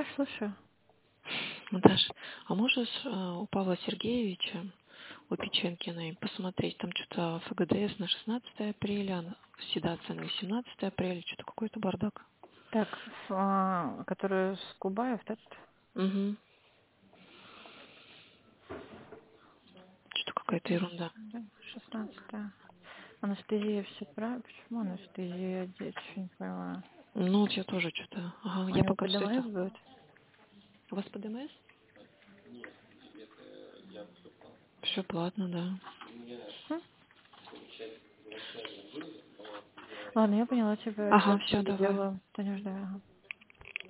Да, слушаю. Наташ, а можешь у Павла Сергеевича, у Печенкиной, посмотреть, там что-то ФГДС на 16 апреля, седация на 18 апреля, что-то какой-то бардак. Так, который с Кубаев, этот? Угу. Что-то какая-то ерунда. Да, 16-е. Анестезия все правильно? Почему анестезия одеть? Что не понимаю. Ну, вот я тоже что-то. Ага, У я него пока по все это. ДМС будет? У вас по ДМС? Все платно, да. Хм. Ладно, я поняла тебя. Ага, Сейчас все, давай. сделаю. Танюш, давай. Ага.